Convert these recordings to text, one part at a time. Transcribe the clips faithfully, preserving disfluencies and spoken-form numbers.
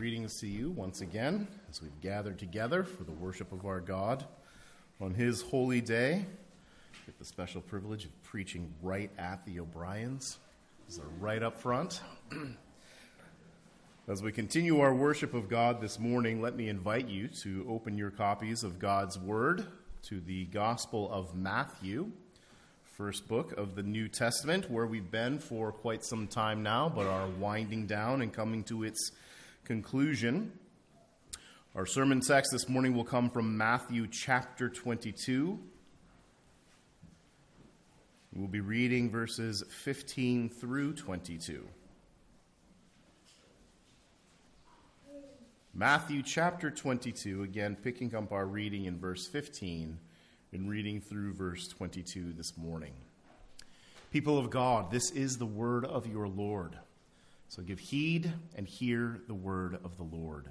Greetings to you once again as we've gathered together for the worship of our God on his holy day. Get the special privilege of preaching right at the O'Briens. These are right up front. As we continue our worship of God this morning, let me invite you to open your copies of God's Word to the Gospel of Matthew, first book of the New Testament, where we've been for quite some time now, but are winding down and coming to its conclusion. Our sermon text this morning will come from Matthew chapter twenty-two. We'll be reading verses fifteen through twenty-two. Matthew chapter twenty-two, again picking up our reading in verse fifteen and reading through verse twenty-two this morning. People of God, this is the word of your Lord. So give heed and hear the word of the Lord.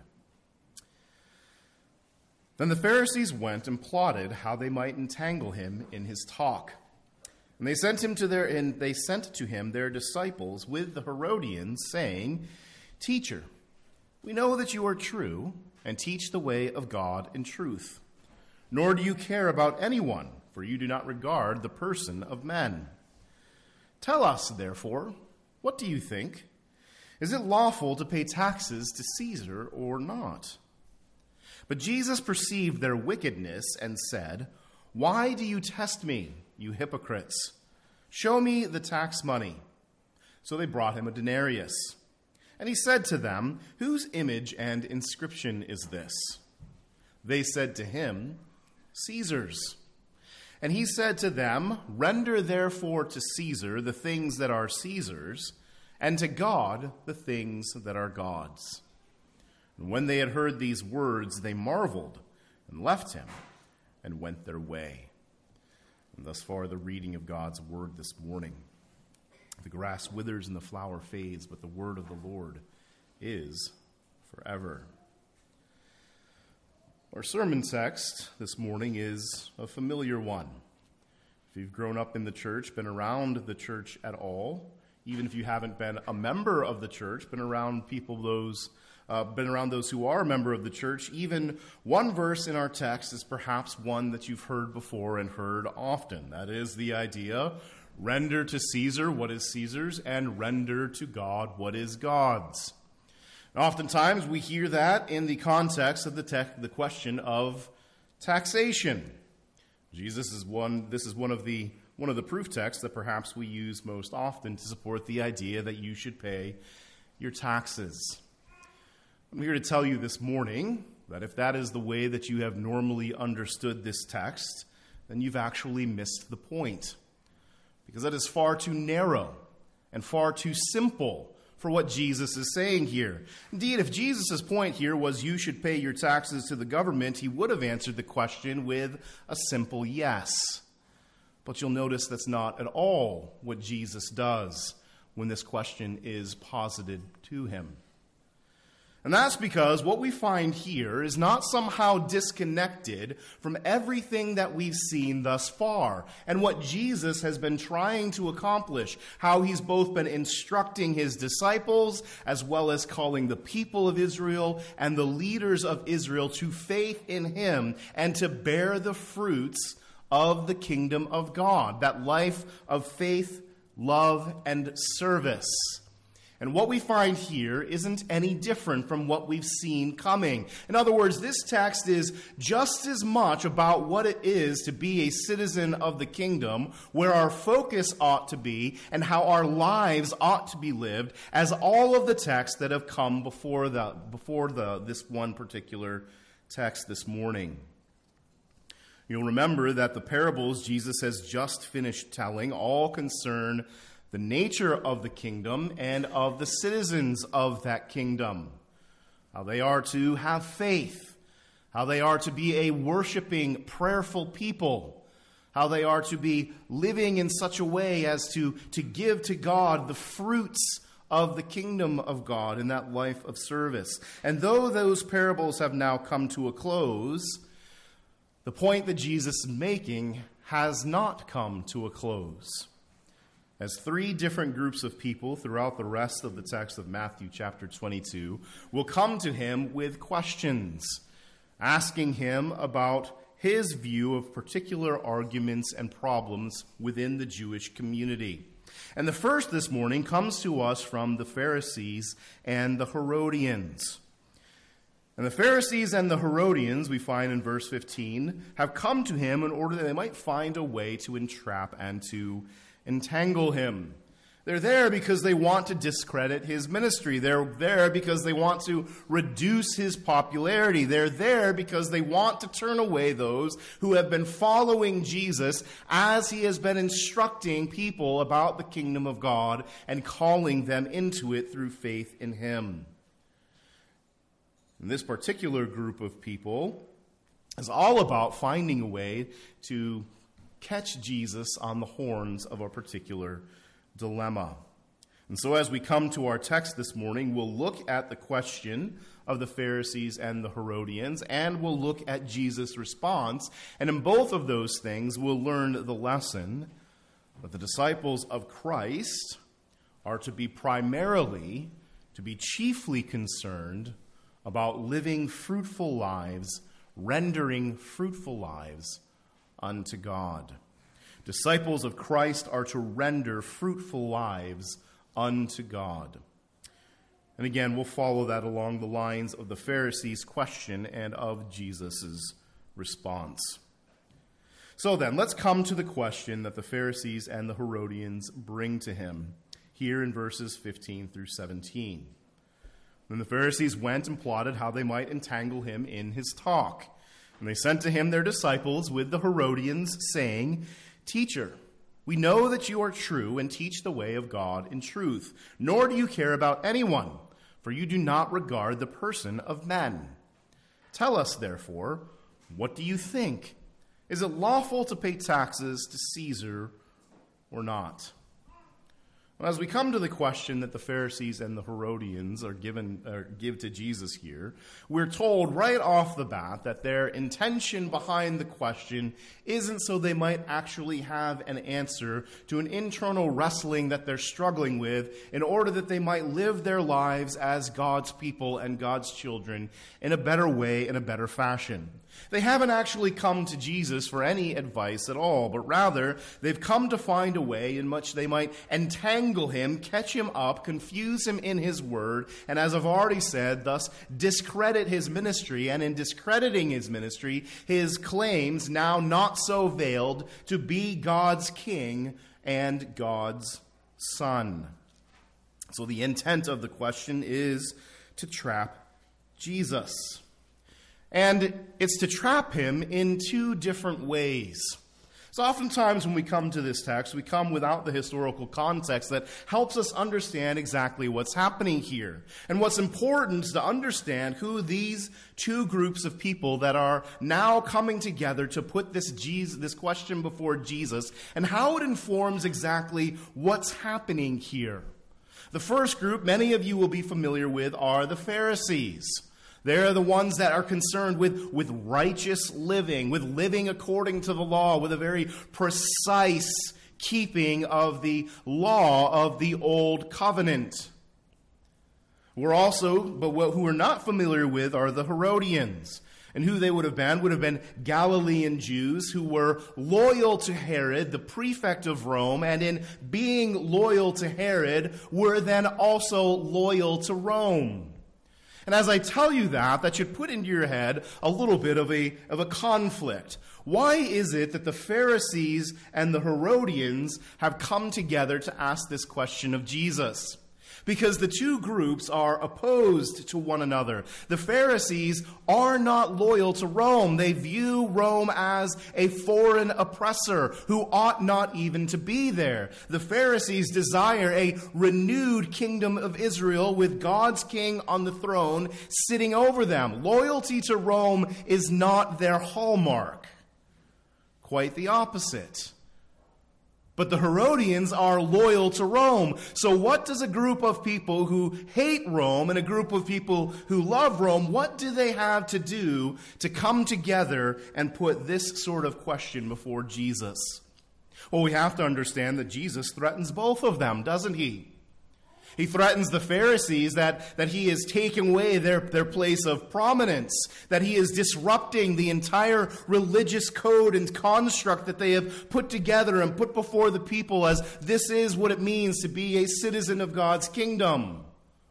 Then the Pharisees went and plotted how they might entangle him in his talk. And they sent him to their and they sent to him their disciples with the Herodians, saying, "Teacher, we know that you are true and teach the way of God in truth. Nor do you care about anyone, for you do not regard the person of men. Tell us, therefore, what do you think? Is it lawful to pay taxes to Caesar or not?" But Jesus perceived their wickedness and said, "Why do you test me, you hypocrites? Show me the tax money." So they brought him a denarius. And he said to them, "Whose image and inscription is this?" They said to him, "Caesar's." And he said to them, "Render therefore to Caesar the things that are Caesar's, and to God the things that are God's." And when they had heard these words, they marveled and left him and went their way. And thus far the reading of God's word this morning. The grass withers and the flower fades, but the word of the Lord is forever. Our sermon text this morning is a familiar one. If you've grown up in the church, been around the church at all, even if you haven't been a member of the church, been around people those uh, been around those who are a member of the church, even one verse in our text is perhaps one that you've heard before and heard often. That is the idea, render to Caesar what is Caesar's, and render to God what is God's. And oftentimes we hear that in the context of the te- the question of taxation. Jesus is one. This is one of the one of the proof texts that perhaps we use most often to support the idea that you should pay your taxes. I'm here to tell you this morning that if that is the way that you have normally understood this text, then you've actually missed the point. Because that is far too narrow and far too simple for what Jesus is saying here. Indeed, if Jesus' point here was you should pay your taxes to the government, he would have answered the question with a simple yes. But you'll notice that's not at all what Jesus does when this question is posited to him. And that's because what we find here is not somehow disconnected from everything that we've seen thus far and what Jesus has been trying to accomplish, how he's both been instructing his disciples as well as calling the people of Israel and the leaders of Israel to faith in him and to bear the fruits of the kingdom of God, that life of faith, love, and service. And what we find here isn't any different from what we've seen coming. In other words, this text is just as much about what it is to be a citizen of the kingdom, where our focus ought to be and how our lives ought to be lived, as all of the texts that have come before the before the this one particular text this morning. You'll remember that the parables Jesus has just finished telling all concern the nature of the kingdom and of the citizens of that kingdom. How they are to have faith. How they are to be a worshiping, prayerful people. How they are to be living in such a way as to, to give to God the fruits of the kingdom of God in that life of service. And though those parables have now come to a close, the point that Jesus is making has not come to a close. as three different groups of people throughout the rest of the text of Matthew chapter twenty-two will come to him with questions, asking him about his view of particular arguments and problems within the Jewish community. And the first this morning comes to us from the Pharisees and the Herodians. And the Pharisees and the Herodians, we find in verse fifteen, have come to him in order that they might find a way to entrap and to entangle him. They're there because they want to discredit his ministry. They're there because they want to reduce his popularity. They're there because they want to turn away those who have been following Jesus as he has been instructing people about the kingdom of God and calling them into it through faith in him. And this particular group of people is all about finding a way to catch Jesus on the horns of a particular dilemma. And so as we come to our text this morning, we'll look at the question of the Pharisees and the Herodians, and we'll look at Jesus' response. And in both of those things, we'll learn the lesson that the disciples of Christ are to be primarily, to be chiefly concerned about living fruitful lives, rendering fruitful lives unto God. Disciples of Christ are to render fruitful lives unto God. And again, we'll follow that along the lines of the Pharisees' question and of Jesus' response. So then, let's come to the question that the Pharisees and the Herodians bring to him here in verses fifteen through seventeen. Then the Pharisees went and plotted how they might entangle him in his talk. And they sent to him their disciples with the Herodians, saying, "Teacher, we know that you are true and teach the way of God in truth, nor do you care about anyone, for you do not regard the person of men. Tell us, therefore, what do you think? Is it lawful to pay taxes to Caesar or not?" Well, as we come to the question that the Pharisees and the Herodians are given or give to Jesus here, we're told right off the bat that their intention behind the question isn't so they might actually have an answer to an internal wrestling that they're struggling with in order that they might live their lives as God's people and God's children in a better way, in a better fashion. They haven't actually come to Jesus for any advice at all, but rather they've come to find a way in which they might entangle him, catch him up, confuse him in his word, and as I've already said, thus discredit his ministry, and in discrediting his ministry, his claims, now not so veiled, to be God's king and God's son. So the intent of the question is to trap Jesus. And it's to trap him in two different ways. So oftentimes when we come to this text, we come without the historical context that helps us understand exactly what's happening here. And what's important is to understand who these two groups of people that are now coming together to put this Jesus, this question before Jesus, and how it informs exactly what's happening here. The first group, many of you will be familiar with, are the Pharisees. They're the ones that are concerned with, with righteous living, with living according to the law, with a very precise keeping of the law of the old covenant. We're also, but what, who we're not familiar with are the Herodians. And who they would have been would have been Galilean Jews who were loyal to Herod, the prefect of Rome, and in being loyal to Herod, were then also loyal to Rome. And as I tell you that, that should put into your head a little bit of a, of a conflict. Why is it that the Pharisees and the Herodians have come together to ask this question of Jesus? Because the two groups are opposed to one another. The Pharisees are not loyal to Rome. They view Rome as a foreign oppressor who ought not even to be there. The Pharisees desire a renewed kingdom of Israel with God's king on the throne sitting over them. Loyalty to Rome is not their hallmark. Quite the opposite. But the Herodians are loyal to Rome. So what does a group of people who hate Rome and a group of people who love Rome, what do they have to do to come together and put this sort of question before Jesus? Well, we have to understand that Jesus threatens both of them, doesn't he? He threatens the Pharisees that, that he is taking away their, their place of prominence, that he is disrupting the entire religious code and construct that they have put together and put before the people as this is what it means to be a citizen of God's kingdom.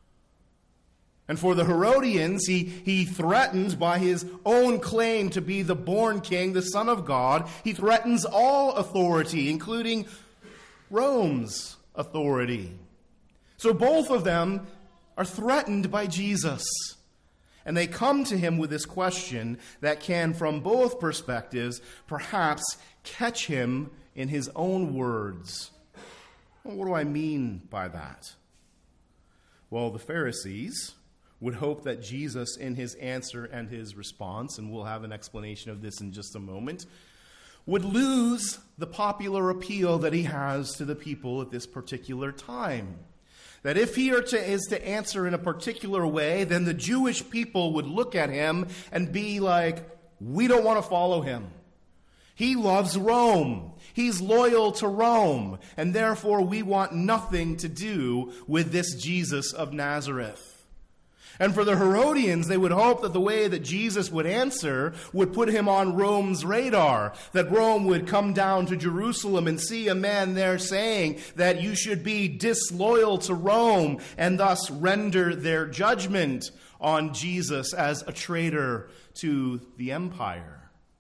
And for the Herodians, he, he threatens by his own claim to be the born king, the Son of God, he threatens all authority, including Rome's authority. So both of them are threatened by Jesus. And they come to him with this question that can, from both perspectives, perhaps catch him in his own words. Well, what do I mean by that? Well, the Pharisees would hope that Jesus, in his answer and his response, and we'll have an explanation of this in just a moment, would lose the popular appeal that he has to the people at this particular time. That if he are to, is to answer in a particular way, then the Jewish people would look at him and be like, we don't want to follow him. He loves Rome. He's loyal to Rome. And therefore we want nothing to do with this Jesus of Nazareth. And for the Herodians, they would hope that the way that Jesus would answer would put him on Rome's radar, that Rome would come down to Jerusalem and see a man there saying that you should be disloyal to Rome and thus render their judgment on Jesus as a traitor to the empire.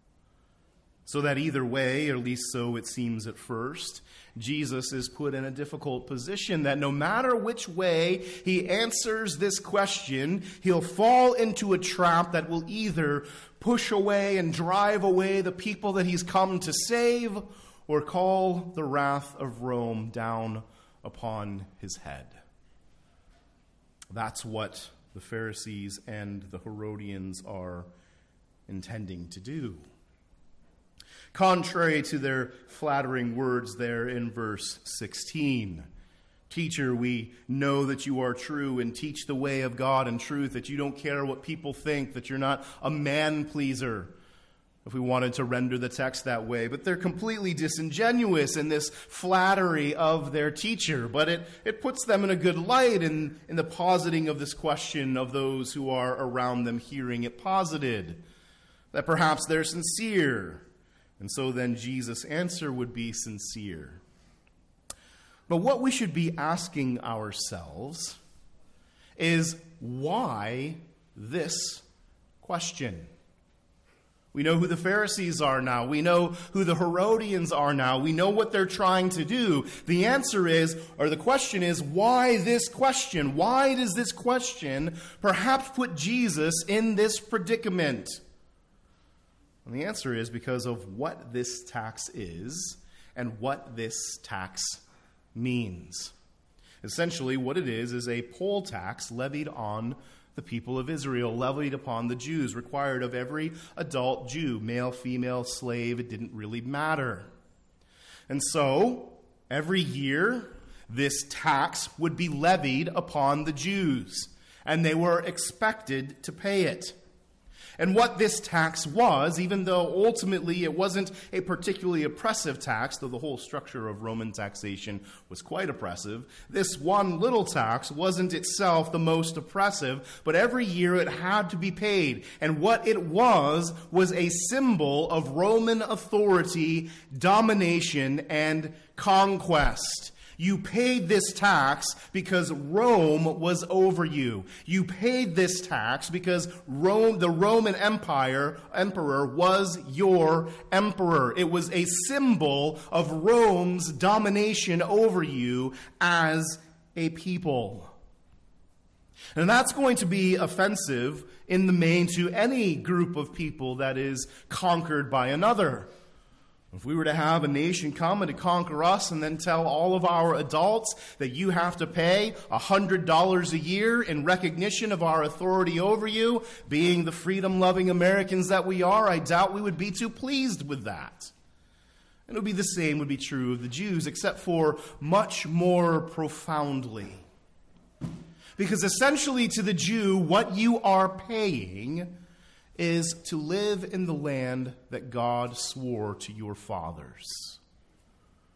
So that either way, or at least so it seems at first, Jesus is put in a difficult position that no matter which way he answers this question, he'll fall into a trap that will either push away and drive away the people that he's come to save, or call the wrath of Rome down upon his head. That's what the Pharisees and the Herodians are intending to do. Contrary to their flattering words there in verse sixteen. Teacher, we know that you are true and teach the way of God in truth, that you don't care what people think, that you're not a man-pleaser, if we wanted to render the text that way. But they're completely disingenuous in this flattery of their teacher. But it, it puts them in a good light in, in the positing of this question of those who are around them hearing it posited. That perhaps they're sincere. And so then Jesus' answer would be sincere. But what we should be asking ourselves is, why this question? We know who the Pharisees are now. We know who the Herodians are now. We know what they're trying to do. The answer is, or the question is, why this question? Why does this question perhaps put Jesus in this predicament? And the answer is because of what this tax is and what this tax means. Essentially, what it is is a poll tax levied on the people of Israel, levied upon the Jews, required of every adult Jew, male, female, slave, it didn't really matter. And so, every year, this tax would be levied upon the Jews, and they were expected to pay it. And what this tax was, even though ultimately it wasn't a particularly oppressive tax, though the whole structure of Roman taxation was quite oppressive, this one little tax wasn't itself the most oppressive, but every year it had to be paid. And what it was, was a symbol of Roman authority, domination, and conquest. You paid this tax because Rome was over you. You paid this tax because Rome, the Roman Empire, emperor was your emperor. It was a symbol of Rome's domination over you as a people. And that's going to be offensive in the main to any group of people that is conquered by another. If we were to have a nation come and to conquer us and then tell all of our adults that you have to pay one hundred dollars a year in recognition of our authority over you, being the freedom-loving Americans that we are, I doubt we would be too pleased with that. And it would be the same would be true of the Jews, except for much more profoundly. Because essentially to the Jew, what you are paying is to live in the land that God swore to your fathers.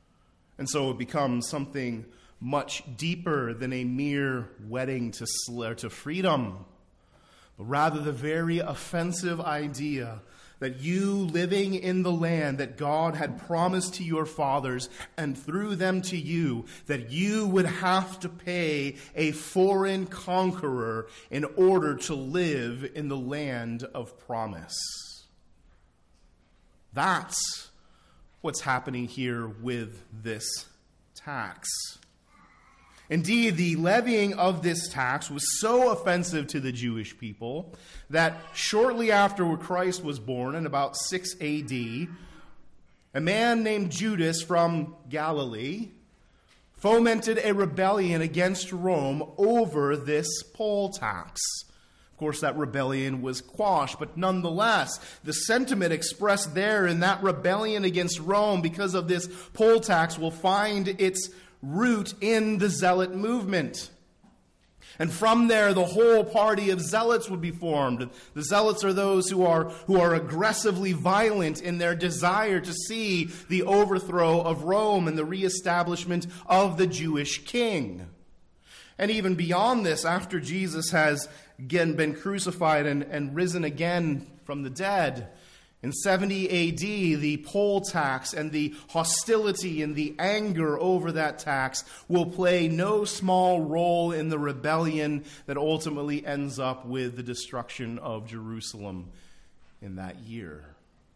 And so it becomes something much deeper than a mere wedding to, sl- to freedom, but rather the very offensive idea that you living in the land that God had promised to your fathers and through them to you, that you would have to pay a foreign conqueror in order to live in the land of promise. That's what's happening here with this tax. Indeed, the levying of this tax was so offensive to the Jewish people that shortly after Christ was born, in about six A D, a man named Judas from Galilee fomented a rebellion against Rome over this poll tax. Of course, that rebellion was quashed, but nonetheless, the sentiment expressed there in that rebellion against Rome because of this poll tax will find its root in the Zealot movement. And from there, the whole party of zealots would be formed. The zealots are those who are, who are aggressively violent in their desire to see the overthrow of Rome and the reestablishment of the Jewish king. And even beyond this, after Jesus has again been crucified and, and risen again from the dead, in seventy A D, the poll tax and the hostility and the anger over that tax will play no small role in the rebellion that ultimately ends up with the destruction of Jerusalem in that year.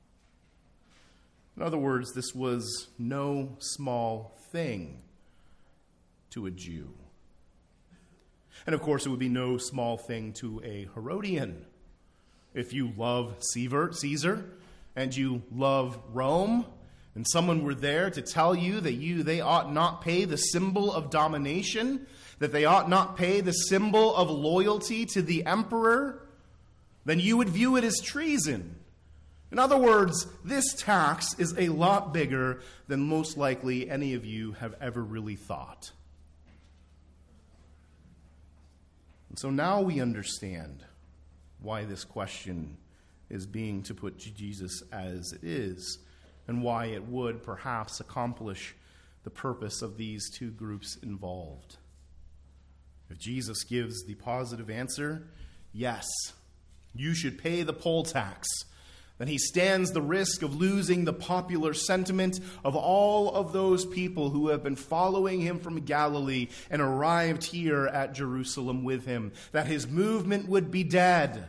In other words, this was no small thing to a Jew. And of course, it would be no small thing to a Herodian. If you love Caesar and you love Rome, and someone were there to tell you that you they ought not pay the symbol of domination, that they ought not pay the symbol of loyalty to the emperor, then you would view it as treason. In other words, this tax is a lot bigger than most likely any of you have ever really thought. And so now we understand why this question is being to put to Jesus as it is, and why it would perhaps accomplish the purpose of these two groups involved. If Jesus gives the positive answer, yes, you should pay the poll tax, then he stands the risk of losing the popular sentiment of all of those people who have been following him from Galilee and arrived here at Jerusalem with him, that his movement would be dead,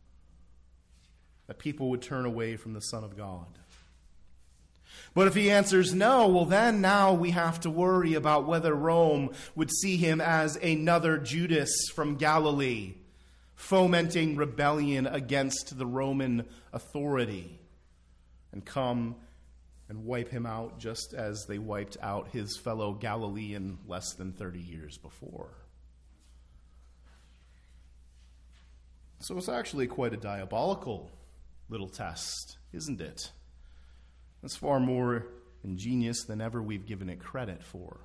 that people would turn away from the Son of God. But if he answers no, well then now we have to worry about whether Rome would see him as another Judas from Galilee, fomenting rebellion against the Roman authority, and come and wipe him out just as they wiped out his fellow Galilean less than thirty years before. So it's actually quite a diabolical little test, isn't it? It's far more ingenious than ever we've given it credit for.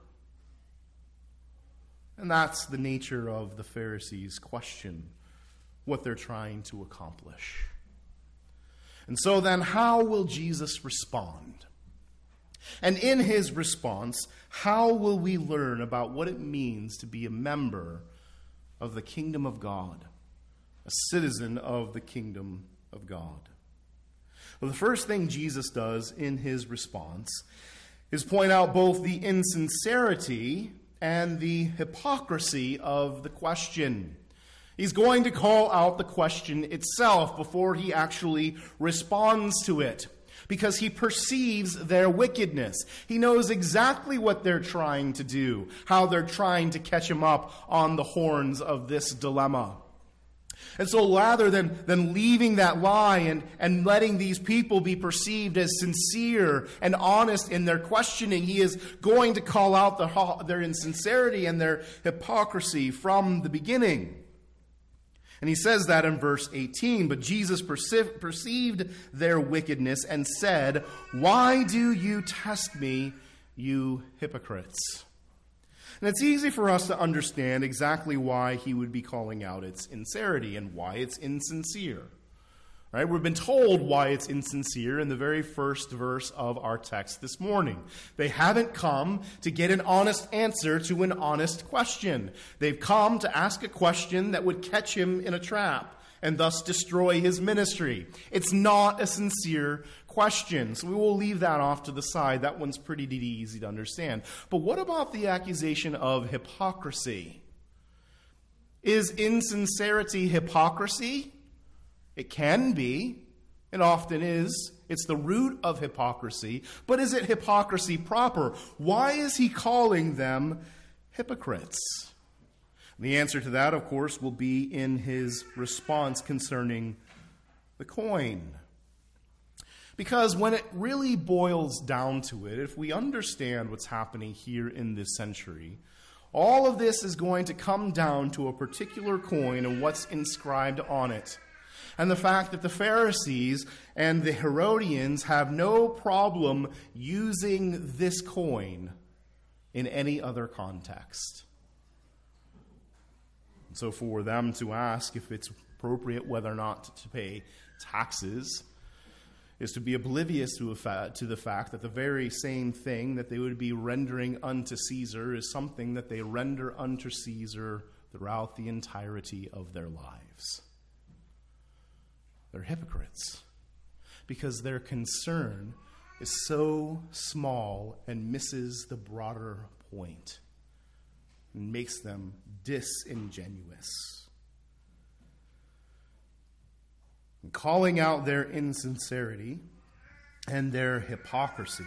And that's the nature of the Pharisees' question, what they're trying to accomplish. And so then, how will Jesus respond? And in his response, how will we learn about what it means to be a member of the kingdom of God, a citizen of the kingdom of God? Well, the first thing Jesus does in his response is point out both the insincerity and the hypocrisy of the question. He's going to call out the question itself before he actually responds to it, because he perceives their wickedness. He knows exactly what they're trying to do, how they're trying to catch him up on the horns of this dilemma. And so rather than, than leaving that lie and, and letting these people be perceived as sincere and honest in their questioning, he is going to call out the, their insincerity and their hypocrisy from the beginning. And he says that in verse eighteen, but Jesus perce- perceived their wickedness and said, "Why do you test me, you hypocrites?" And it's easy for us to understand exactly why he would be calling out its sincerity and why it's insincere. Right? We've been told why it's insincere in the very first verse of our text this morning. They haven't come to get an honest answer to an honest question. They've come to ask a question that would catch him in a trap and thus destroy his ministry. It's not a sincere question, so we will leave that off to the side. That one's pretty easy to understand. But what about the accusation of hypocrisy? Is insincerity hypocrisy? It can be, and often is. It's the root of hypocrisy. But is it hypocrisy proper? Why is he calling them hypocrites? The answer to that, of course, will be in his response concerning the coin. Because when it really boils down to it, if we understand what's happening here in this century, all of this is going to come down to a particular coin and what's inscribed on it. And the fact that the Pharisees and the Herodians have no problem using this coin in any other context. So for them to ask if it's appropriate whether or not to pay taxes is to be oblivious to, a fa- to the fact that the very same thing that they would be rendering unto Caesar is something that they render unto Caesar throughout the entirety of their lives. They're hypocrites because their concern is so small and misses the broader point and makes them disingenuous. And calling out their insincerity and their hypocrisy,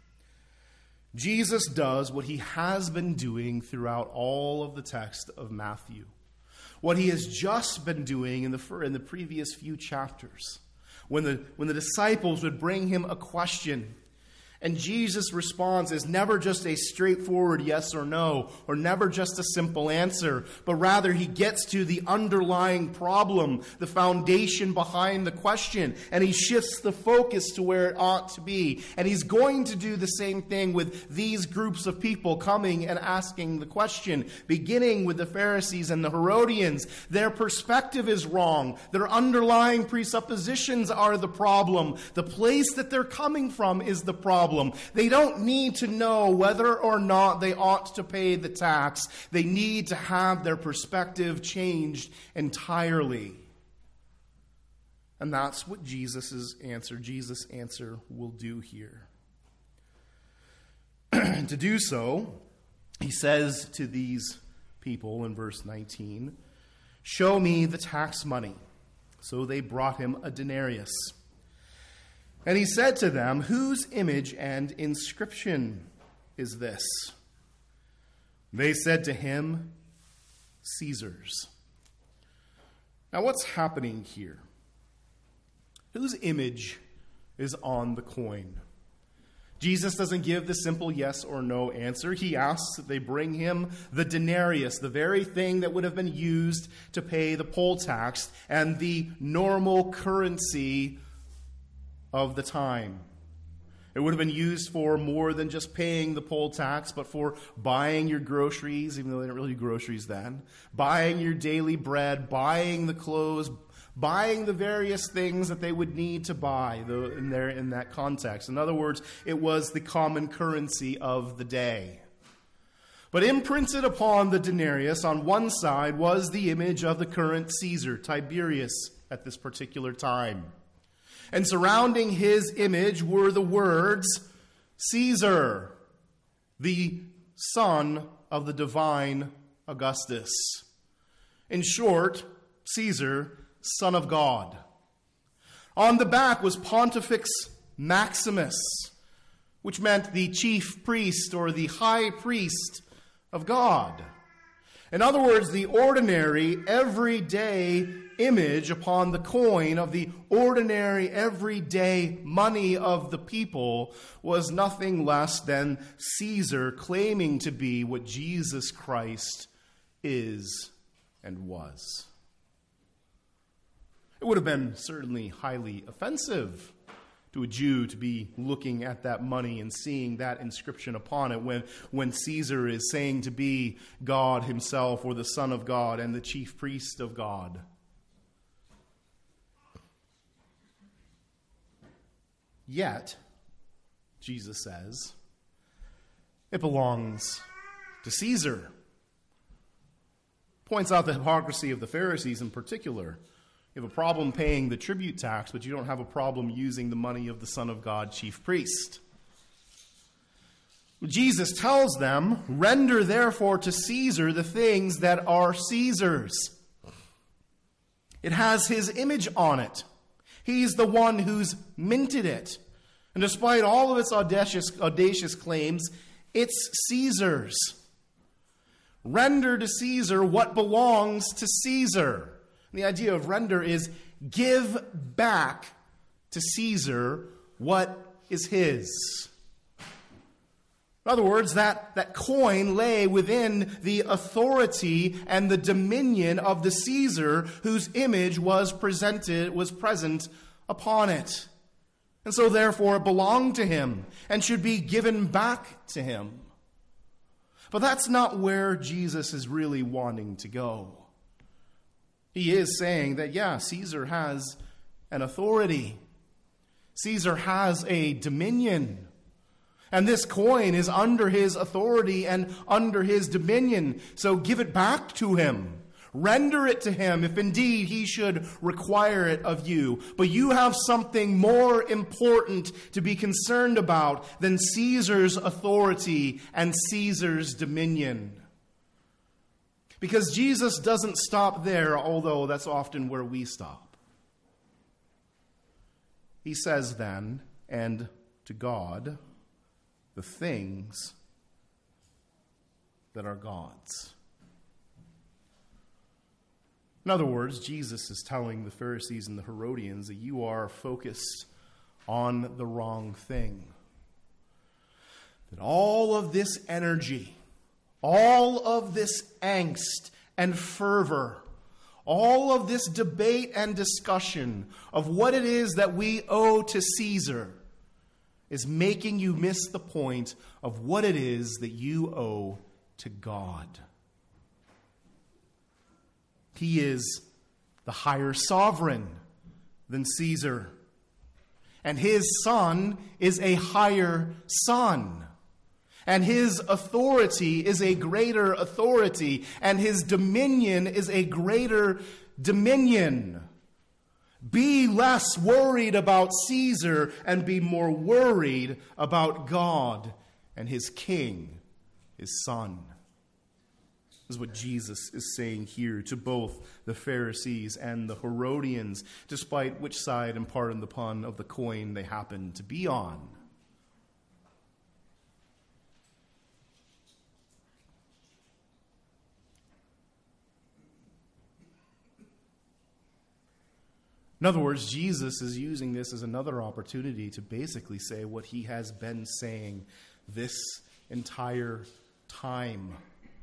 Jesus does what he has been doing throughout all of the text of Matthew. What he has just been doing in the in the previous few chapters. When the, when the disciples would bring him a question, and Jesus' response is never just a straightforward yes or no, or never just a simple answer, but rather he gets to the underlying problem, the foundation behind the question, and he shifts the focus to where it ought to be. And he's going to do the same thing with these groups of people coming and asking the question, beginning with the Pharisees and the Herodians. Their perspective is wrong. Their underlying presuppositions are the problem. The place that they're coming from is the problem. They don't need to know whether or not they ought to pay the tax. They need to have their perspective changed entirely. And that's what Jesus' answer, Jesus' answer will do here. To do so, he says to these people in verse nineteen, "Show me the tax money." So they brought him a denarius. And he said to them, "Whose image and inscription is this?" They said to him, "Caesar's." Now what's happening here? Whose image is on the coin? Jesus doesn't give the simple yes or no answer. He asks that they bring him the denarius, the very thing that would have been used to pay the poll tax and the normal currency of the time. It would have been used for more than just paying the poll tax, but for buying your groceries, even though they didn't really do groceries then, buying your daily bread, buying the clothes, buying the various things that they would need to buy in, there, in that context. In other words, it was the common currency of the day. But imprinted upon the denarius on one side was the image of the current Caesar, Tiberius, at this particular time. And surrounding his image were the words, "Caesar, the son of the divine Augustus." In short, Caesar, son of God. On the back was Pontifex Maximus, which meant the chief priest or the high priest of God. In other words, the ordinary, everyday image upon the coin of the ordinary, everyday money of the people was nothing less than Caesar claiming to be what Jesus Christ is and was. It would have been certainly highly offensive to a Jew to be looking at that money and seeing that inscription upon it when, when Caesar is saying to be God himself or the Son of God and the chief priest of God. Yet, Jesus says, it belongs to Caesar. Points out the hypocrisy of the Pharisees in particular. You have a problem paying the tribute tax, but you don't have a problem using the money of the Son of God, chief priest. Jesus tells them, render therefore to Caesar the things that are Caesar's. It has his image on it. He's the one who's minted it. And despite all of its audacious, audacious claims, it's Caesar's. Render to Caesar what belongs to Caesar. And the idea of render is give back to Caesar what is his. In other words, that, that coin lay within the authority and the dominion of the Caesar whose image was presented, was present upon it. And so therefore it belonged to him and should be given back to him. But that's not where Jesus is really wanting to go. He is saying that, yeah, Caesar has an authority. Caesar has a dominion. And this coin is under his authority and under his dominion. So give it back to him. Render it to him if indeed he should require it of you. But you have something more important to be concerned about than Caesar's authority and Caesar's dominion. Because Jesus doesn't stop there, although that's often where we stop. He says then, and to God, the things that are God's. In other words, Jesus is telling the Pharisees and the Herodians that you are focused on the wrong thing. That all of this energy, all of this angst and fervor, all of this debate and discussion of what it is that we owe to Caesar is making you miss the point of what it is that you owe to God. He is the higher sovereign than Caesar. And his son is a higher son. And his authority is a greater authority. And his dominion is a greater dominion. Be less worried about Caesar and be more worried about God and his king, his son. This is what Jesus is saying here to both the Pharisees and the Herodians, despite which side, and pardon the pun, of the coin they happen to be on. In other words, Jesus is using this as another opportunity to basically say what he has been saying this entire time.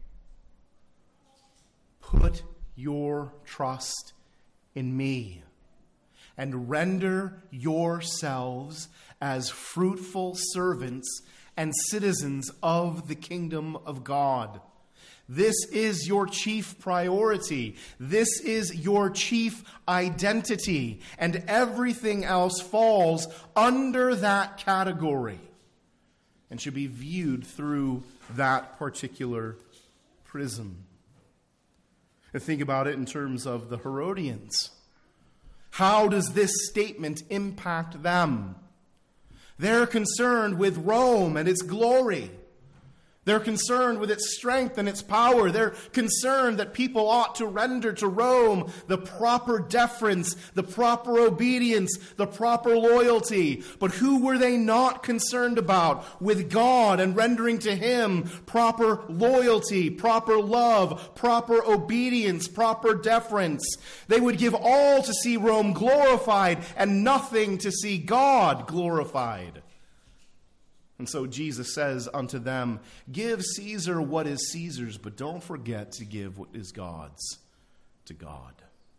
Put your trust in me and render yourselves as fruitful servants and citizens of the kingdom of God. This is your chief priority. This is your chief identity. And everything else falls under that category and should be viewed through that particular prism. And think about it in terms of the Herodians. How does this statement impact them? They're concerned with Rome and its glory. They're concerned with its strength and its power. They're concerned that people ought to render to Rome the proper deference, the proper obedience, the proper loyalty. But who were they not concerned about? With God and rendering to him proper loyalty, proper love, proper obedience, proper deference. They would give all to see Rome glorified and nothing to see God glorified. And so Jesus says unto them, give Caesar what is Caesar's, but don't forget to give what is God's to God.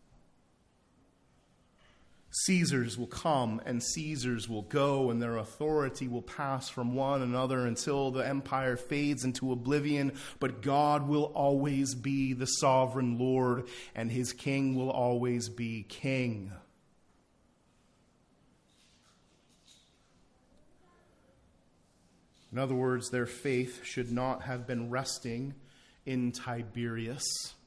Caesars will come and Caesars will go, and their authority will pass from one another until the empire fades into oblivion. But God will always be the sovereign Lord, and his king will always be king. In other words, their faith should not have been resting in Tiberius.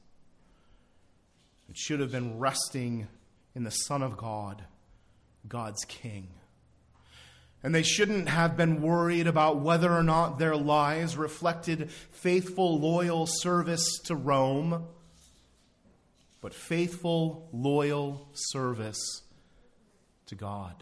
It should have been resting in the Son of God, God's King. And they shouldn't have been worried about whether or not their lives reflected faithful, loyal service to Rome, but faithful, loyal service to God.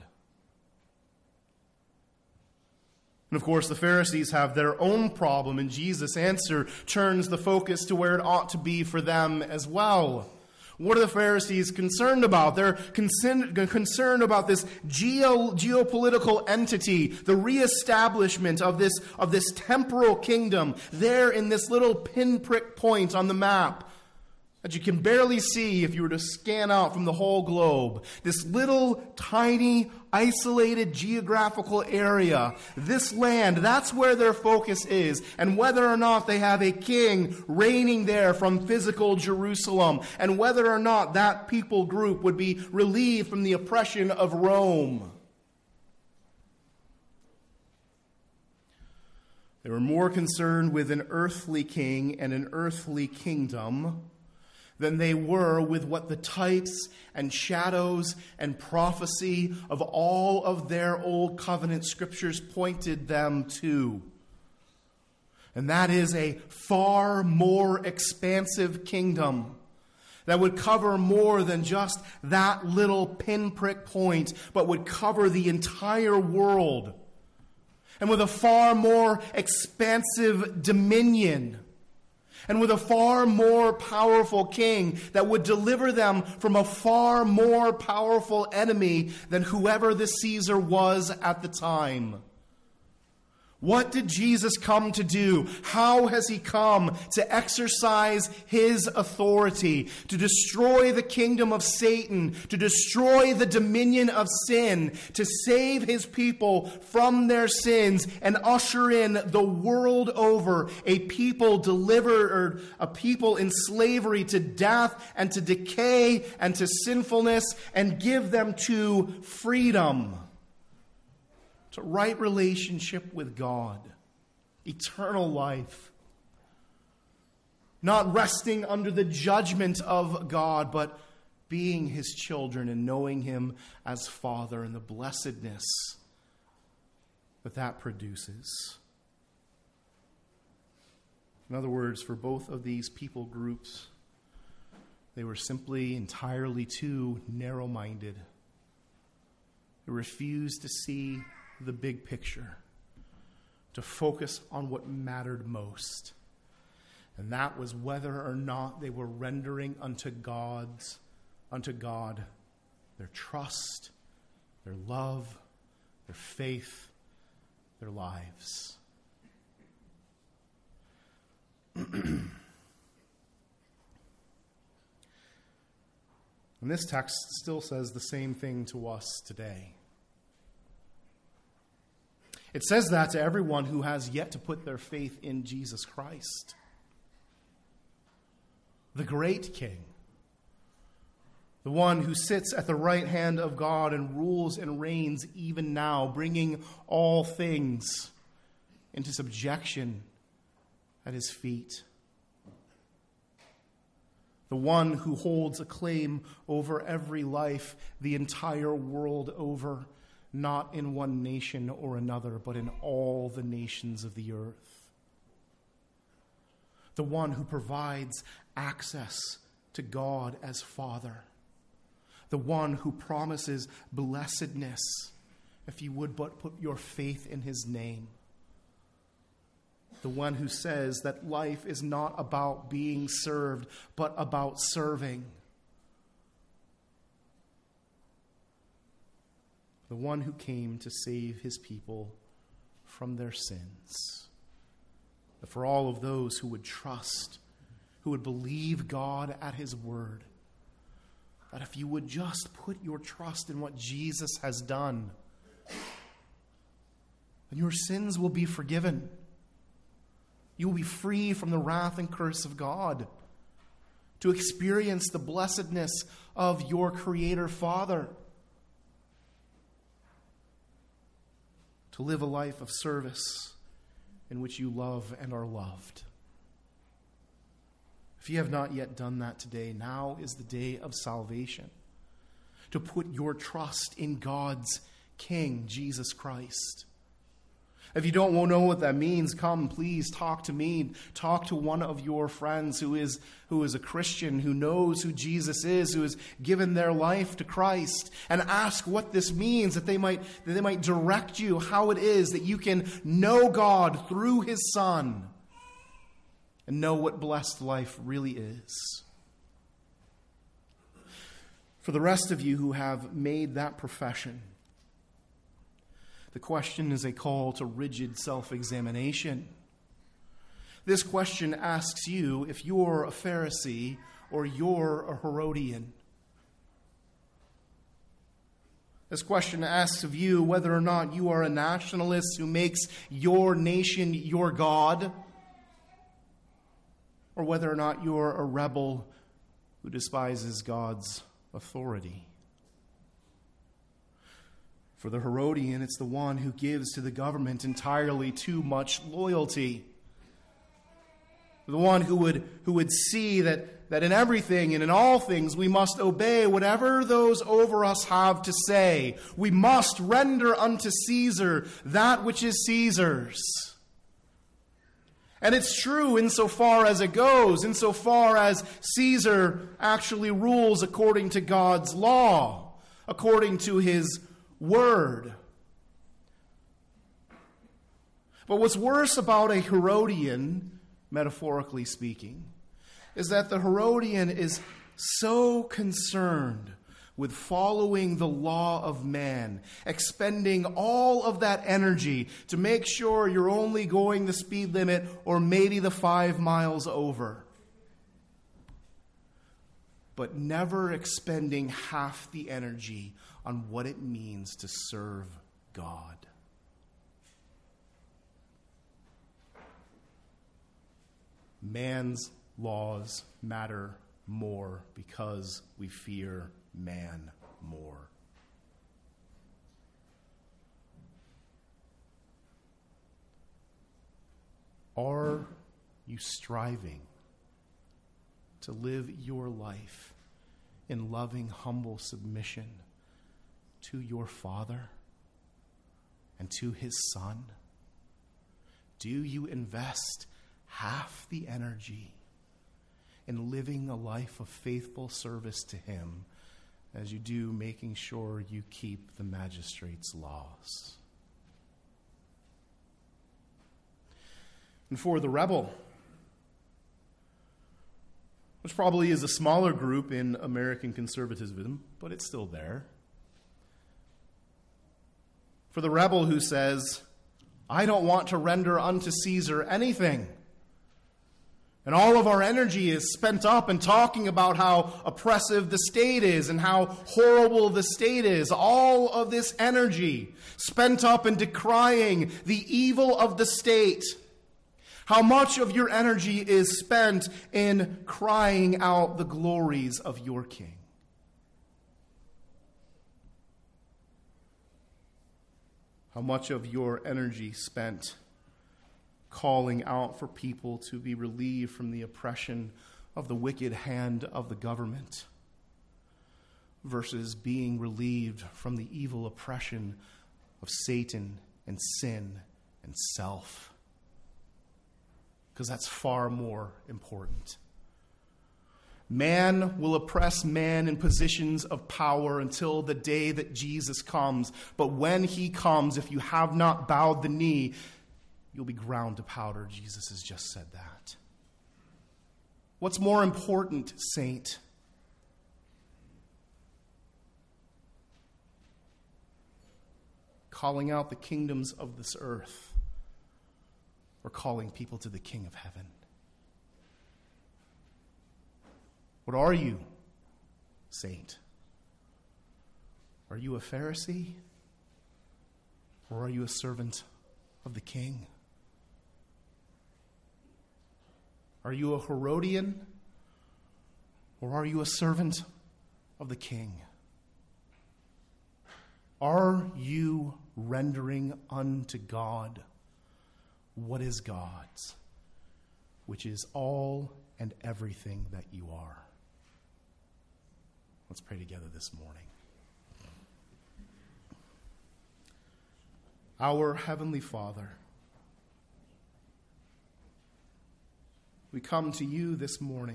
And of course, the Pharisees have their own problem, and Jesus' answer turns the focus to where it ought to be for them as well. What are the Pharisees concerned about? They're concern, concerned about this geo, geopolitical entity, the reestablishment of this, of this temporal kingdom there in this little pinprick point on the map that you can barely see if you were to scan out from the whole globe. This little, tiny, isolated geographical area, this land, that's where their focus is, and whether or not they have a king reigning there from physical Jerusalem, and whether or not that people group would be relieved from the oppression of Rome. They were more concerned with an earthly king and an earthly kingdom than they were with what the types and shadows and prophecy of all of their old covenant scriptures pointed them to. And that is a far more expansive kingdom that would cover more than just that little pinprick point, but would cover the entire world. And with a far more expansive dominion. And with a far more powerful king that would deliver them from a far more powerful enemy than whoever the Caesar was at the time. What did Jesus come to do? How has he come to exercise his authority, to destroy the kingdom of Satan, to destroy the dominion of sin, to save his people from their sins and usher in the world over a people delivered, or a people in slavery to death and to decay and to sinfulness, and give them to freedom? To right relationship with God, eternal life. Not resting under the judgment of God, but being his children and knowing him as Father, and the blessedness that that produces. In other words, for both of these people groups, they were simply entirely too narrow-minded. They refused to see the big picture, to focus on what mattered most. And that was whether or not they were rendering unto God's, unto God their trust, their love, their faith, their lives. And this text still says the same thing to us today. It says that to everyone who has yet to put their faith in Jesus Christ, the great King, the one who sits at the right hand of God and rules and reigns even now, bringing all things into subjection at his feet. The one who holds a claim over every life the entire world over, not in one nation or another, but in all the nations of the earth. The one who provides access to God as Father. The one who promises blessedness if you would but put your faith in his name. The one who says that life is not about being served, but about serving. The one who came to save his people from their sins. But for all of those who would trust, who would believe God at his word, that if you would just put your trust in what Jesus has done, then your sins will be forgiven. You will be free from the wrath and curse of God, to experience the blessedness of your Creator Father, to live a life of service in which you love and are loved. If you have not yet done that today, now is the day of salvation, to put your trust in God's King, Jesus Christ. If you don't know what that means, come, please talk to me. Talk to one of your friends who is, who is a Christian, who knows who Jesus is, who has given their life to Christ, and ask what this means, that they might, that they might direct you how it is that you can know God through his Son and know what blessed life really is. For the rest of you who have made that profession, the question is a call to rigid self-examination. This question asks you if you're a Pharisee or you're a Herodian. This question asks of you whether or not you are a nationalist who makes your nation your God, or whether or not you're a rebel who despises God's authority. For the Herodian, it's the one who gives to the government entirely too much loyalty. The one who would, who would see that, that in everything and in all things we must obey whatever those over us have to say. We must render unto Caesar that which is Caesar's. And it's true insofar as it goes, insofar as Caesar actually rules according to God's law, according to his word. But what's worse about a Herodian, metaphorically speaking, is that the Herodian is so concerned with following the law of man, expending all of that energy to make sure you're only going the speed limit or maybe the five miles over, but never expending half the energy on what it means to serve God. Man's laws matter more because we fear man more. Are you striving to live your life in loving, humble submission to your Father and to his Son? Do you invest half the energy in living a life of faithful service to him as you do making sure you keep the magistrate's laws? And for the rebel, which probably is a smaller group in American conservatism, but it's still there. For the rebel who says, I don't want to render unto Caesar anything, and all of our energy is spent up in talking about how oppressive the state is and how horrible the state is. All of this energy spent up in decrying the evil of the state. How much of your energy is spent in crying out the glories of your King? How much of your energy spent calling out for people to be relieved from the oppression of the wicked hand of the government versus being relieved from the evil oppression of Satan and sin and self? Because that's far more important. Man will oppress man in positions of power until the day that Jesus comes. But when he comes, if you have not bowed the knee, you'll be ground to powder. Jesus has just said that. What's more important, saint? Calling out the kingdoms of this earth, or calling people to the King of heaven? What are you, saint? Are you a Pharisee? Or are you a servant of the King? Are you a Herodian? Or are you a servant of the King? Are you rendering unto God what is God's, which is all and everything that you are. Let's pray together this morning. Our Heavenly Father, we come to you this morning,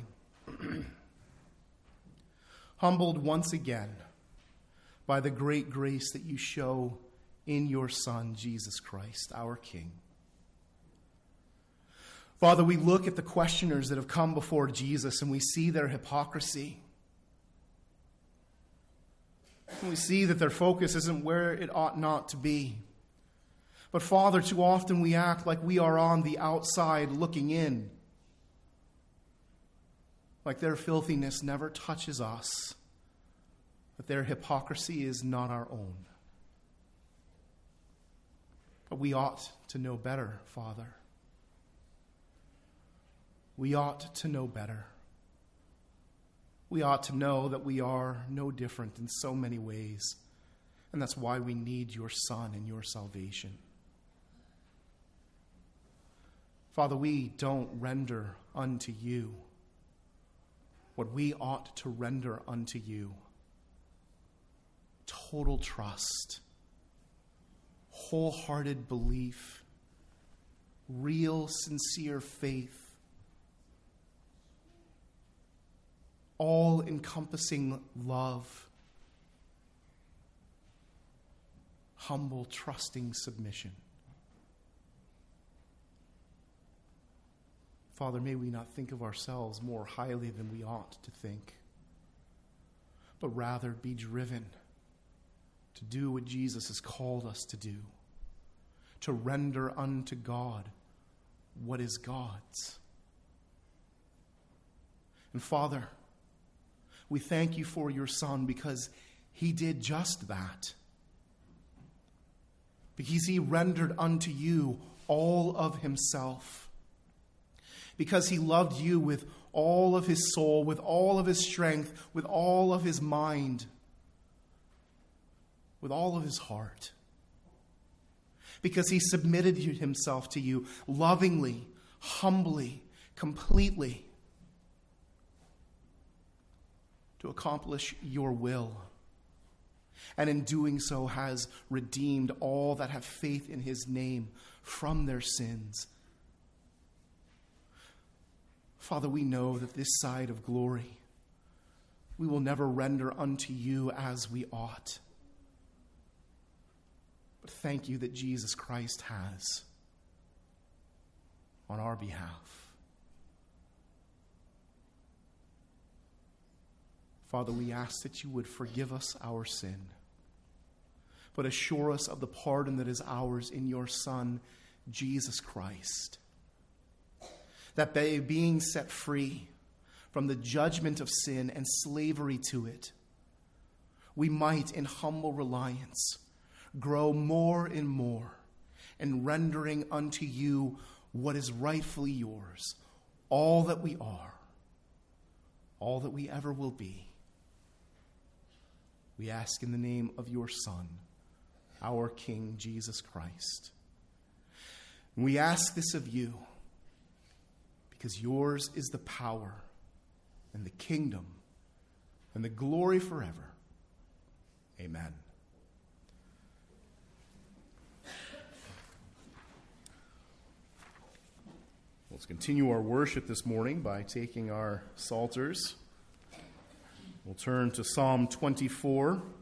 humbled once again by the great grace that you show in your Son, Jesus Christ, our King. Father, we look at the questioners that have come before Jesus and we see their hypocrisy. And we see that their focus isn't where it ought not to be. But Father, too often we act like we are on the outside looking in. Like their filthiness never touches us. That their hypocrisy is not our own. But we ought to know better, Father. We ought to know better. We ought to know that we are no different in so many ways. And that's why we need your Son and your salvation. Father, we don't render unto you what we ought to render unto you. Total trust, wholehearted belief, real, sincere faith, all-encompassing love, humble, trusting submission. Father, may we not think of ourselves more highly than we ought to think, but rather be driven to do what Jesus has called us to do, to render unto God what is God's. And Father, we thank you for your Son because he did just that. Because he rendered unto you all of himself. Because he loved you with all of his soul, with all of his strength, with all of his mind, with all of his heart. Because he submitted himself to you lovingly, humbly, completely, to accomplish your will. And in doing so has redeemed all that have faith in his name from their sins. Father, we know that this side of glory, we will never render unto you as we ought. But thank you that Jesus Christ has on our behalf. Father, we ask that you would forgive us our sin, but assure us of the pardon that is ours in your Son, Jesus Christ. That by being set free from the judgment of sin and slavery to it, we might, in humble reliance, grow more and more in rendering unto you what is rightfully yours, all that we are, all that we ever will be. We ask in the name of your Son, our King, Jesus Christ. And we ask this of you because yours is the power and the kingdom and the glory forever. Amen. Let's continue our worship this morning by taking our psalters. We'll turn to Psalm twenty-four.